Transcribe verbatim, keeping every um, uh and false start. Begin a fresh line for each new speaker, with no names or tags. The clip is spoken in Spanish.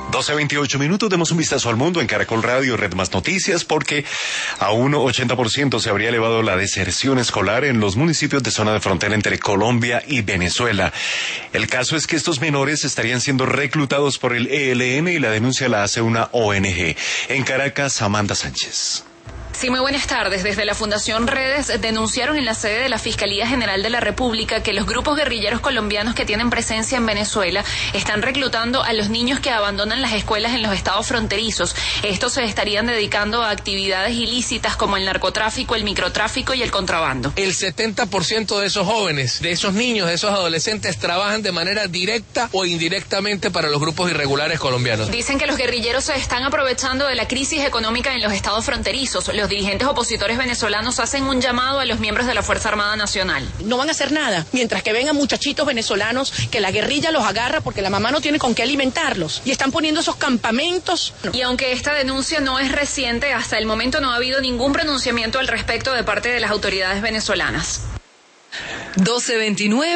doce veintiocho minutos, demos un vistazo al mundo en Caracol Radio, Red Más Noticias, porque a un ochenta por ciento se habría elevado la deserción escolar en los municipios de zona de frontera entre Colombia y Venezuela. El caso es que estos menores estarían siendo reclutados por el E L N y la denuncia la hace una O N G. En Caracas, Amanda Sánchez.
Sí, muy buenas tardes. Desde la Fundación Redes denunciaron en la sede de la Fiscalía General de la República que los grupos guerrilleros colombianos que tienen presencia en Venezuela están reclutando a los niños que abandonan las escuelas en los estados fronterizos. Estos se estarían dedicando a actividades ilícitas como el narcotráfico, el microtráfico y el contrabando.
El setenta por ciento de esos jóvenes, de esos niños, de esos adolescentes trabajan de manera directa o indirectamente para los grupos irregulares colombianos.
Dicen que los guerrilleros se están aprovechando de la crisis económica en los estados fronterizos. Los dirigentes opositores venezolanos hacen un llamado a los miembros de la Fuerza Armada Nacional.
No van a hacer nada mientras que vengan muchachitos venezolanos que la guerrilla los agarra porque la mamá no tiene con qué alimentarlos y están poniendo esos campamentos. No.
Y aunque esta denuncia no es reciente, hasta el momento no ha habido ningún pronunciamiento al respecto de parte de las autoridades venezolanas.
doce veintinueve